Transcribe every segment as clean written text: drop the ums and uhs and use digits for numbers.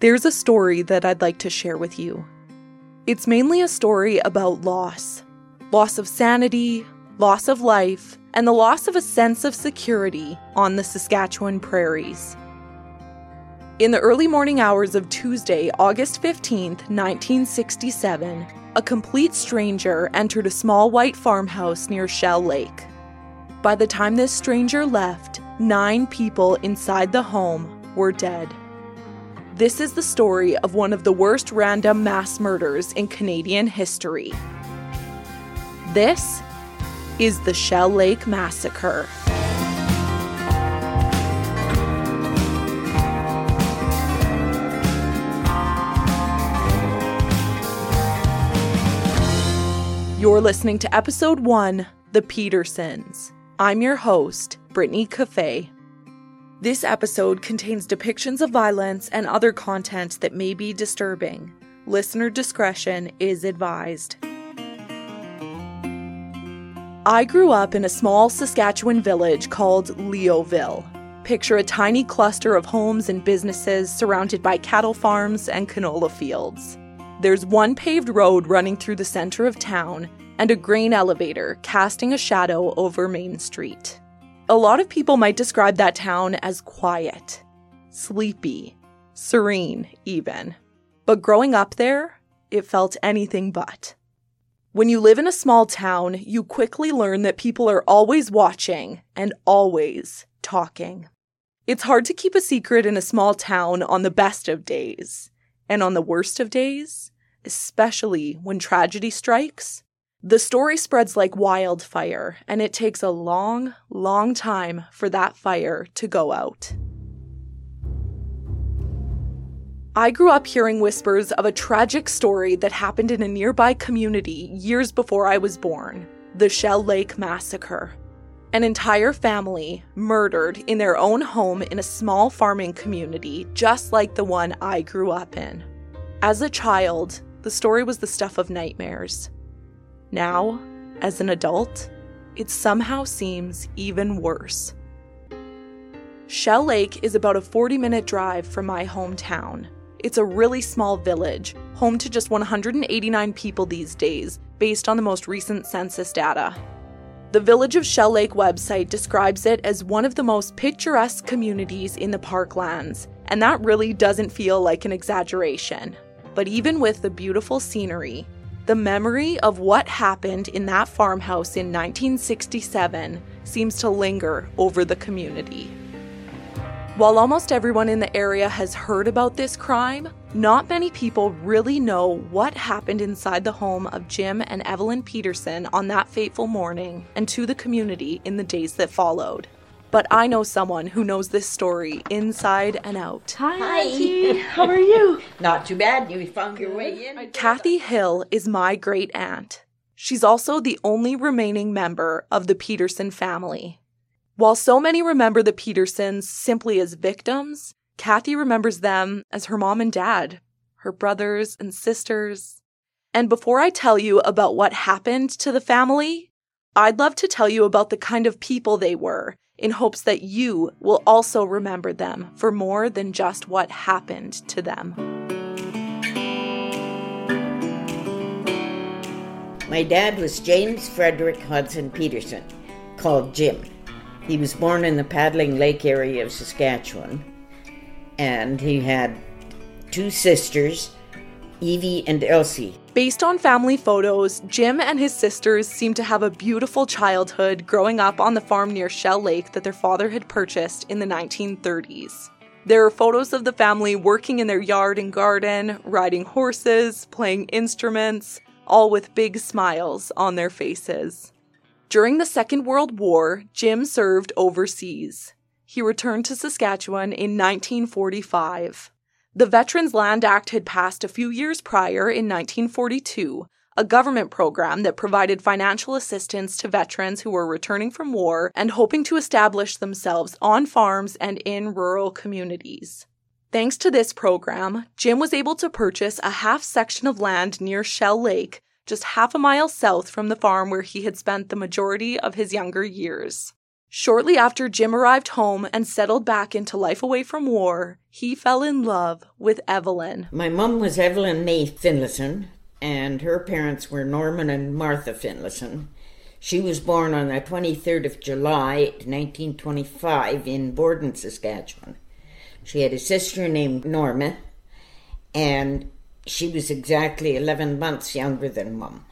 there's a story that I'd like to share with you. It's mainly a story about loss. Loss of sanity, loss of life, and the loss of a sense of security on the Saskatchewan prairies. In the early morning hours of Tuesday, August 15th, 1967, a complete stranger entered a small white farmhouse near Shell Lake. By the time this stranger left, 9 people inside the home were dead. This is the story of one of the worst random mass murders in Canadian history. This is the Shell Lake Massacre. You're listening to Episode 1, The Petersons. I'm your host, Brittany Cafe. This episode contains depictions of violence and other content that may be disturbing. Listener discretion is advised. I grew up in a small Saskatchewan village called Leoville. Picture a tiny cluster of homes and businesses surrounded by cattle farms and canola fields. There's one paved road running through the center of town and a grain elevator casting a shadow over Main Street. A lot of people might describe that town as quiet, sleepy, serene even. But growing up there, it felt anything but. When you live in a small town, you quickly learn that people are always watching and always talking. It's hard to keep a secret in a small town on the best of days. And on the worst of days, especially when tragedy strikes, the story spreads like wildfire, and it takes a long, long time for that fire to go out. I grew up hearing whispers of a tragic story that happened in a nearby community years before I was born, the Shell Lake Massacre. An entire family murdered in their own home in a small farming community just like the one I grew up in. As a child, the story was the stuff of nightmares. Now, as an adult, it somehow seems even worse. Shell Lake is about a 40-minute drive from my hometown. It's a really small village, home to just 189 people these days, based on the most recent census data. The Village of Shell Lake website describes it as one of the most picturesque communities in the Parklands, and that really doesn't feel like an exaggeration. But even with the beautiful scenery, the memory of what happened in that farmhouse in 1967 seems to linger over the community. While almost everyone in the area has heard about this crime, not many people really know what happened inside the home of Jim and Evelyn Peterson on that fateful morning and to the community in the days that followed. But I know someone who knows this story inside and out. Hi, Auntie. How are you? Not too bad. You found your way in. Kathy Hill is my great-aunt. She's also the only remaining member of the Peterson family. While so many remember the Petersons simply as victims, Kathy remembers them as her mom and dad, her brothers and sisters. And before I tell you about what happened to the family, I'd love to tell you about the kind of people they were, in hopes that you will also remember them for more than just what happened to them. My dad was James Frederick Hudson Peterson, called Jim. He was born in the Paddling Lake area of Saskatchewan, and he had 2 sisters, Evie and Elsie. Based on family photos, Jim and his sisters seem to have a beautiful childhood growing up on the farm near Shell Lake that their father had purchased in the 1930s. There are photos of the family working in their yard and garden, riding horses, playing instruments, all with big smiles on their faces. During the Second World War, Jim served overseas. He returned to Saskatchewan in 1945. The Veterans Land Act had passed a few years prior in 1942, a government program that provided financial assistance to veterans who were returning from war and hoping to establish themselves on farms and in rural communities. Thanks to this program, Jim was able to purchase a half section of land near Shell Lake, just half a mile south from the farm where he had spent the majority of his younger years. Shortly after Jim arrived home and settled back into life away from war, he fell in love with Evelyn. My mum was Evelyn May Finlayson, and her parents were Norman and Martha Finlayson. She was born on the 23rd of July, 1925, in Borden, Saskatchewan. She had a sister named Norma, and she was exactly 11 months younger than Mum.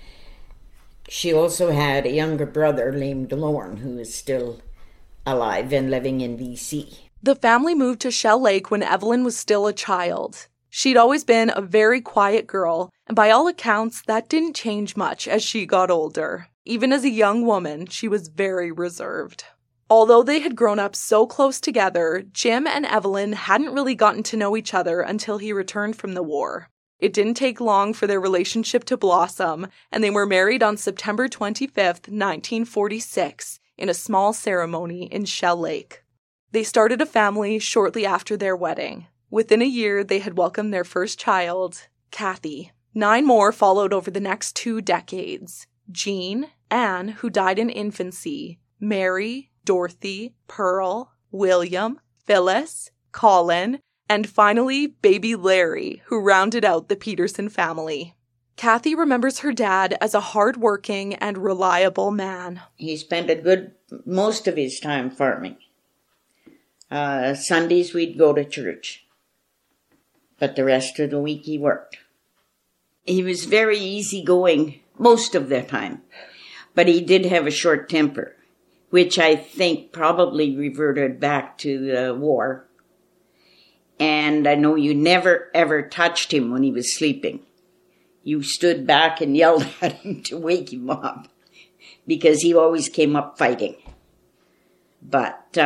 She also had a younger brother named Lorne, who is still alive and living in BC. The family moved to Shell Lake when Evelyn was still a child. She'd always been a very quiet girl, and by all accounts, that didn't change much as she got older. Even as a young woman, she was very reserved. Although they had grown up so close together, Jim and Evelyn hadn't really gotten to know each other until he returned from the war. It didn't take long for their relationship to blossom, and they were married on September 25th, 1946, in a small ceremony in Shell Lake. They started a family shortly after their wedding. Within a year, they had welcomed their first child, Kathy. 9 more followed over the next 2 decades. Jean, Anne, who died in infancy, Mary, Dorothy, Pearl, William, Phyllis, Colin, and finally, baby Larry, who rounded out the Peterson family. Kathy remembers her dad as a hard-working and reliable man. He spent most of his time farming. Sundays we'd go to church, but the rest of the week he worked. He was very easygoing most of the time, but he did have a short temper, which I think probably reverted back to the war. And I know you never, ever touched him when he was sleeping. You stood back and yelled at him to wake him up because he always came up fighting. But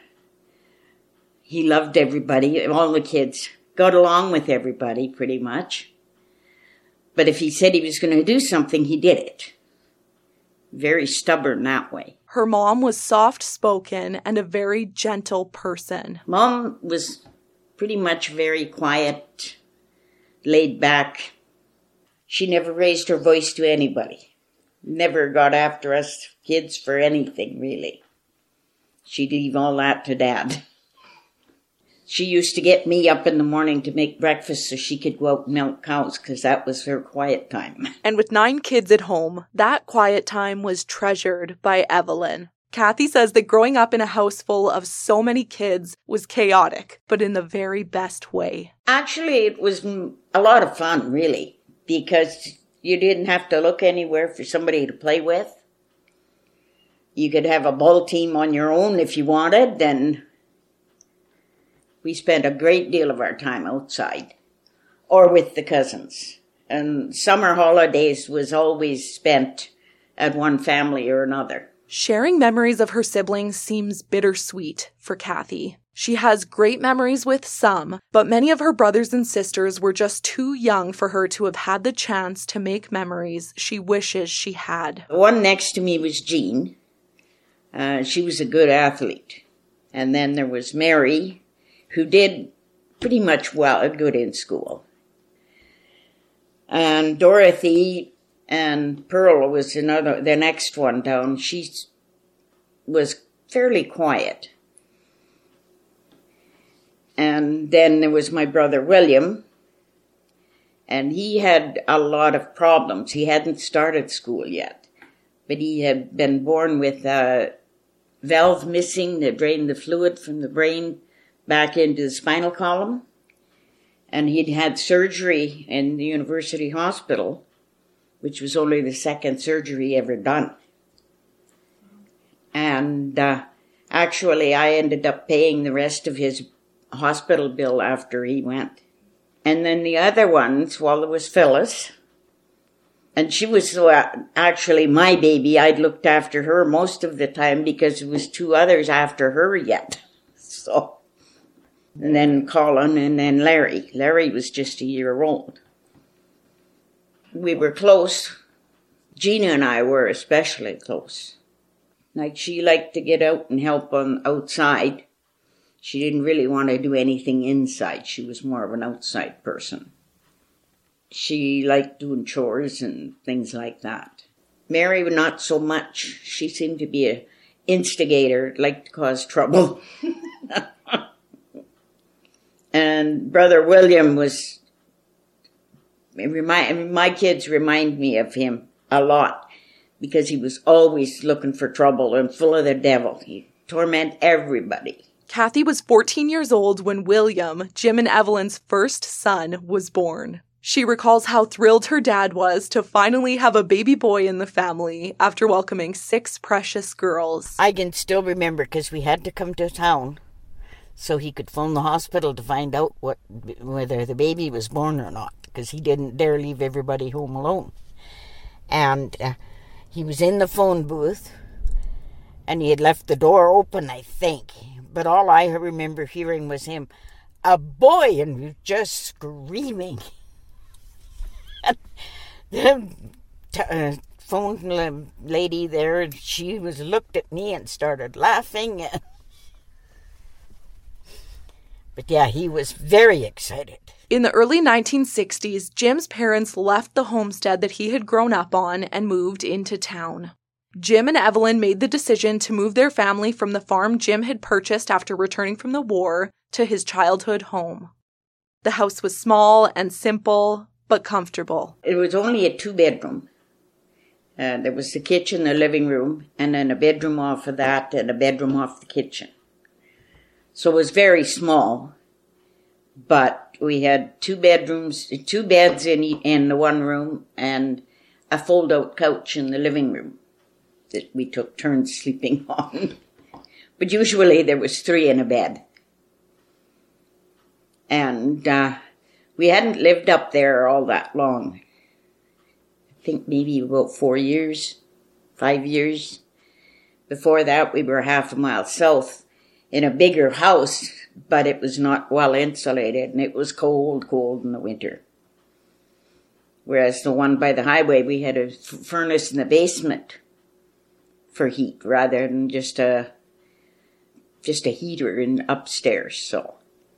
he loved everybody, all the kids. Got along with everybody pretty much. But if he said he was going to do something, he did it. Very stubborn that way. Her mom was soft-spoken and a very gentle person. Mom was pretty much very quiet, laid back. She never raised her voice to anybody. Never got after us kids for anything, really. She'd leave all that to Dad. She used to get me up in the morning to make breakfast so she could go out and milk cows, because that was her quiet time. And with 9 kids at home, that quiet time was treasured by Evelyn. Kathy says that growing up in a house full of so many kids was chaotic, but in the very best way. Actually, it was a lot of fun, really, because you didn't have to look anywhere for somebody to play with. You could have a ball team on your own if you wanted, and we spent a great deal of our time outside or with the cousins. And summer holidays was always spent at one family or another. Sharing memories of her siblings seems bittersweet for Kathy. She has great memories with some, but many of her brothers and sisters were just too young for her to have had the chance to make memories she wishes she had. The one next to me was Jean. She was a good athlete. And then there was Mary, who did pretty much good in school. And Dorothy and Pearl was the next one down. She was fairly quiet. And then there was my brother William, and he had a lot of problems. He hadn't started school yet, but he had been born with a valve missing that drained the fluid from the brain back into the spinal column. And he'd had surgery in the university hospital, which was only the second surgery ever done. And actually, I ended up paying the rest of his hospital bill after he went. And then the other ones, well, there was Phyllis. And she was actually my baby. I'd looked after her most of the time because there was 2 others after her yet. So, and then Colin and then Larry. Larry was just a year old. We were close. Gina and I were especially close. Like, she liked to get out and help on outside. She didn't really want to do anything inside. She was more of an outside person. She liked doing chores and things like that. Mary, not so much. She seemed to be an instigator, liked to cause trouble. And Brother William was, my kids remind me of him a lot because he was always looking for trouble and full of the devil. He tormented everybody. Kathy was 14 years old when William, Jim and Evelyn's first son, was born. She recalls how thrilled her dad was to finally have a baby boy in the family after welcoming 6 precious girls. I can still remember because we had to come to town so he could phone the hospital to find out whether the baby was born or not, because he didn't dare leave everybody home alone. And he was in the phone booth, and he had left the door open, I think. But all I remember hearing was him, "A boy," and we were just screaming. The phone lady there, she looked at me and started laughing. But yeah, he was very excited. In the early 1960s, Jim's parents left the homestead that he had grown up on and moved into town. Jim and Evelyn made the decision to move their family from the farm Jim had purchased after returning from the war to his childhood home. The house was small and simple, but comfortable. It was only a 2-bedroom. There was the kitchen, the living room, and then a bedroom off of that and a bedroom off the kitchen. So it was very small, but we had 2 bedrooms, 2 beds in the one room, and a fold-out couch in the living room that we took turns sleeping on. But usually there was 3 in a bed. And we hadn't lived up there all that long. I think maybe about 4 years, 5 years. Before that, we were half a mile south in a bigger house, but it was not well insulated, and it was cold in the winter. Whereas the one by the highway, we had a furnace in the basement for heat rather than just a heater in upstairs. So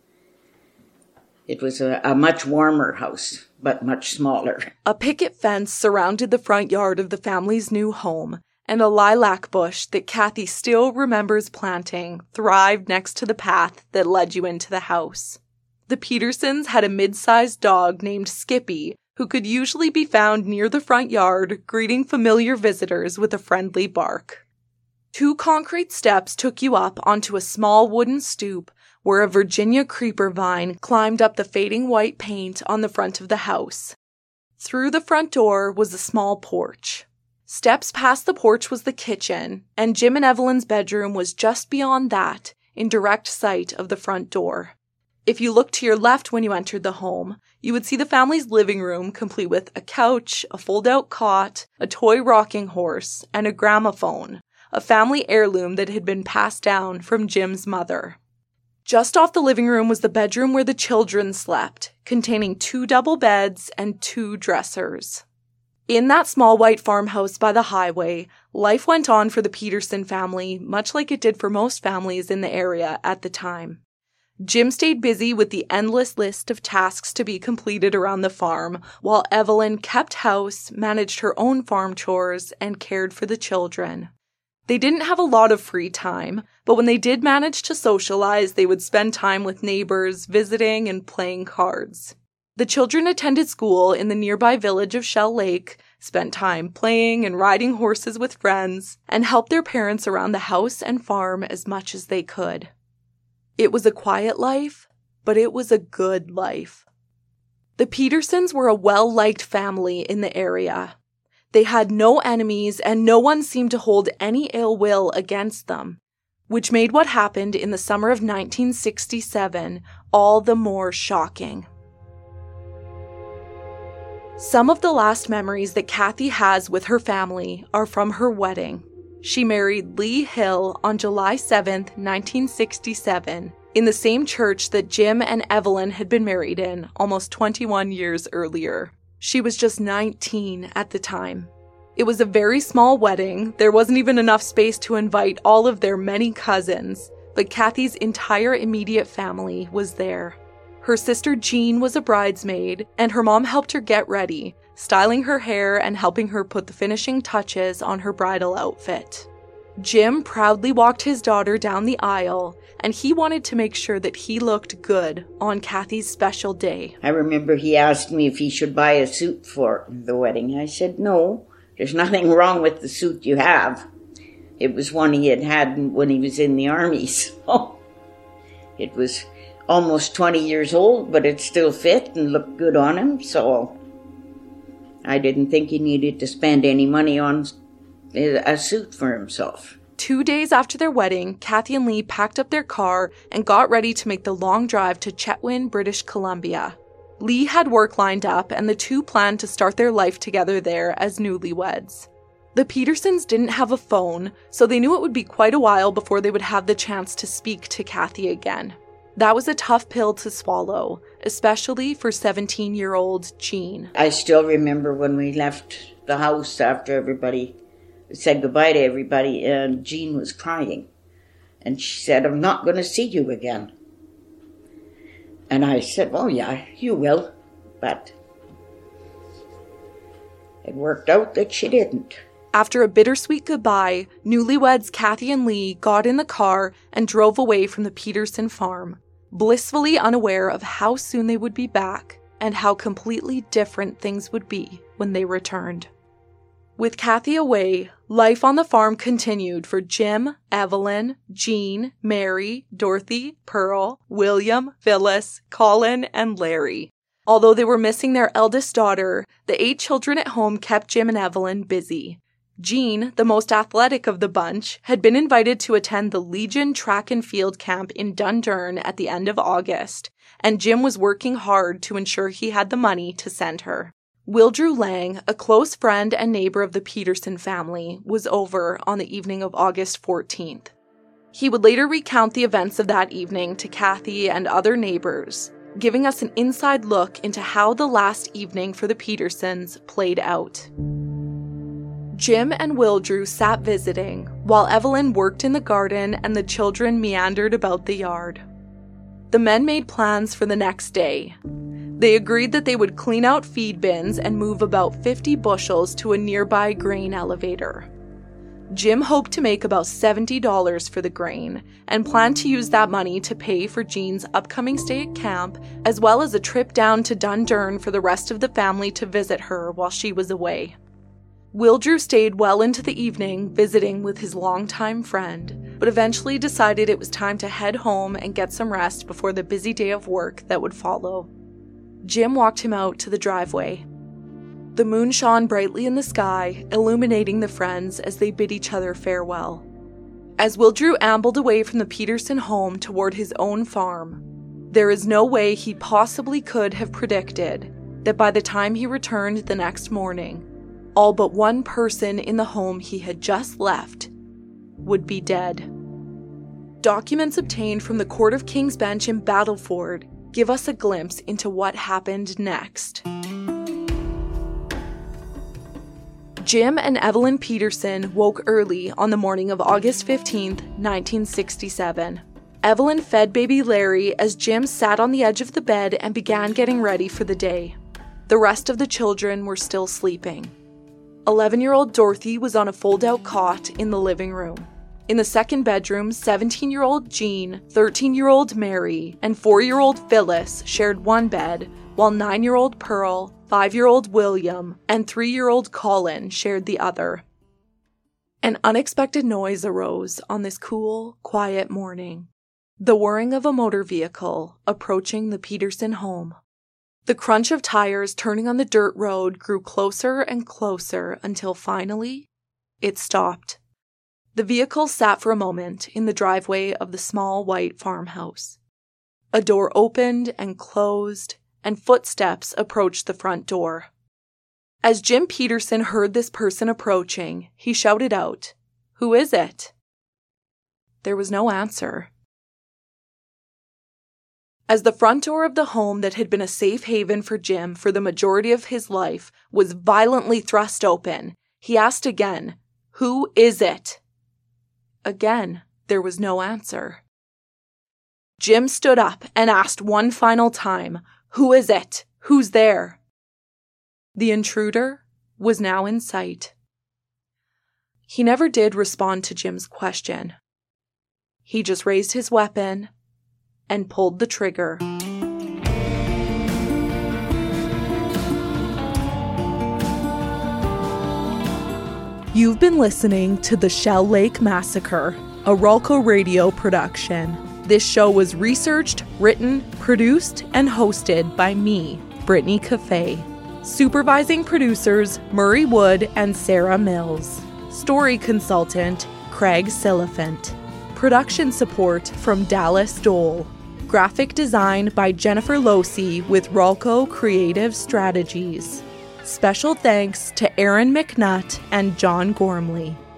it was a much warmer house, but much smaller. A picket fence surrounded the front yard of the family's new home, and a lilac bush that Kathy still remembers planting thrived next to the path that led you into the house. The Petersons had a mid-sized dog named Skippy, who could usually be found near the front yard, greeting familiar visitors with a friendly bark. 2 concrete steps took you up onto a small wooden stoop where a Virginia creeper vine climbed up the fading white paint on the front of the house. Through the front door was a small porch. Steps past the porch was the kitchen, and Jim and Evelyn's bedroom was just beyond that, in direct sight of the front door. If you looked to your left when you entered the home, you would see the family's living room complete with a couch, a fold-out cot, a toy rocking horse, and a gramophone, a family heirloom that had been passed down from Jim's mother. Just off the living room was the bedroom where the children slept, containing 2 double beds and 2 dressers. In that small white farmhouse by the highway, life went on for the Peterson family, much like it did for most families in the area at the time. Jim stayed busy with the endless list of tasks to be completed around the farm, while Evelyn kept house, managed her own farm chores, and cared for the children. They didn't have a lot of free time, but when they did manage to socialize, they would spend time with neighbors, visiting, and playing cards. The children attended school in the nearby village of Shell Lake, spent time playing and riding horses with friends, and helped their parents around the house and farm as much as they could. It was a quiet life, but it was a good life. The Petersons were a well-liked family in the area. They had no enemies, and no one seemed to hold any ill will against them, which made what happened in the summer of 1967 all the more shocking. Some of the last memories that Kathy has with her family are from her wedding. She married Lee Hill on July 7, 1967, in the same church that Jim and Evelyn had been married in almost 21 years earlier. She was just 19 at the time. It was a very small wedding. There wasn't even enough space to invite all of their many cousins, but Kathy's entire immediate family was there. Her sister Jean was a bridesmaid, and her mom helped her get ready, styling her hair and helping her put the finishing touches on her bridal outfit. Jim proudly walked his daughter down the aisle, and he wanted to make sure that he looked good on Kathy's special day. I remember he asked me if he should buy a suit for the wedding. I said, no, there's nothing wrong with the suit you have. It was one he had when he was in the army, so it was almost 20 years old, but it still fit and looked good on him, so I didn't think he needed to spend any money on a suit for himself. 2 days after their wedding, Kathy and Lee packed up their car and got ready to make the long drive to Chetwynd, British Columbia. Lee had work lined up, and the two planned to start their life together there as newlyweds. The Petersons didn't have a phone, so they knew it would be quite a while before they would have the chance to speak to Kathy again. That was a tough pill to swallow, especially for 17-year-old Jean. I still remember when we left the house after everybody said goodbye to everybody, and Jean was crying. And she said, I'm not going to see you again. And I said, oh yeah, you will. But it worked out that she didn't. After a bittersweet goodbye, newlyweds Kathy and Lee got in the car and drove away from the Peterson farm, blissfully unaware of how soon they would be back and how completely different things would be when they returned. With Kathy away, life on the farm continued for Jim, Evelyn, Jean, Mary, Dorothy, Pearl, William, Phyllis, Colin, and Larry. Although they were missing their eldest daughter, the 8 children at home kept Jim and Evelyn busy. Jean, the most athletic of the bunch, had been invited to attend the Legion Track and Field Camp in Dundurn at the end of August, and Jim was working hard to ensure he had the money to send her. Wildrew Lang, a close friend and neighbor of the Peterson family, was over on the evening of August 14th. He would later recount the events of that evening to Kathy and other neighbors, giving us an inside look into how the last evening for the Petersons played out. Jim and Wildrew sat visiting, while Evelyn worked in the garden and the children meandered about the yard. The men made plans for the next day. They agreed that they would clean out feed bins and move about 50 bushels to a nearby grain elevator. Jim hoped to make about $70 for the grain and planned to use that money to pay for Jean's upcoming stay at camp, as well as a trip down to Dundurn for the rest of the family to visit her while she was away. Wildrew stayed well into the evening visiting with his longtime friend, but eventually decided it was time to head home and get some rest before the busy day of work that would follow. Jim walked him out to the driveway. The moon shone brightly in the sky, illuminating the friends as they bid each other farewell. As Wildrew ambled away from the Peterson home toward his own farm, there is no way he possibly could have predicted that by the time he returned the next morning, all but one person in the home he had just left would be dead. Documents obtained from the Court of King's Bench in Battleford give us a glimpse into what happened next. Jim and Evelyn Peterson woke early on the morning of August 15th, 1967. Evelyn fed baby Larry as Jim sat on the edge of the bed and began getting ready for the day. The rest of the children were still sleeping. 11-year-old Dorothy was on a fold-out cot in the living room. In the second bedroom, 17-year-old Jean, 13-year-old Mary, and 4-year-old Phyllis shared one bed, while 9-year-old Pearl, 5-year-old William, and 3-year-old Colin shared the other. An unexpected noise arose on this cool, quiet morning. The whirring of a motor vehicle approaching the Peterson home. The crunch of tires turning on the dirt road grew closer and closer until finally, it stopped. The vehicle sat for a moment in the driveway of the small white farmhouse. A door opened and closed, and footsteps approached the front door. As Jim Peterson heard this person approaching, he shouted out, "Who is it?" There was no answer. As the front door of the home that had been a safe haven for Jim for the majority of his life was violently thrust open, he asked again, "Who is it?" Again, there was no answer. Jim stood up and asked one final time, "Who is it? Who's there?" The intruder was now in sight. He never did respond to Jim's question. He just raised his weapon and pulled the trigger. You've been listening to The Shell Lake Massacre, a Ralco Radio production. This show was researched, written, produced, and hosted by me, Brittany Cafe. Supervising producers, Murray Wood and Sarah Mills. Story consultant, Craig Silliphant. Production support from Dallas Dole. Graphic design by Jennifer Losey with Ralco Creative Strategies. Special thanks to Aaron McNutt and John Gormley.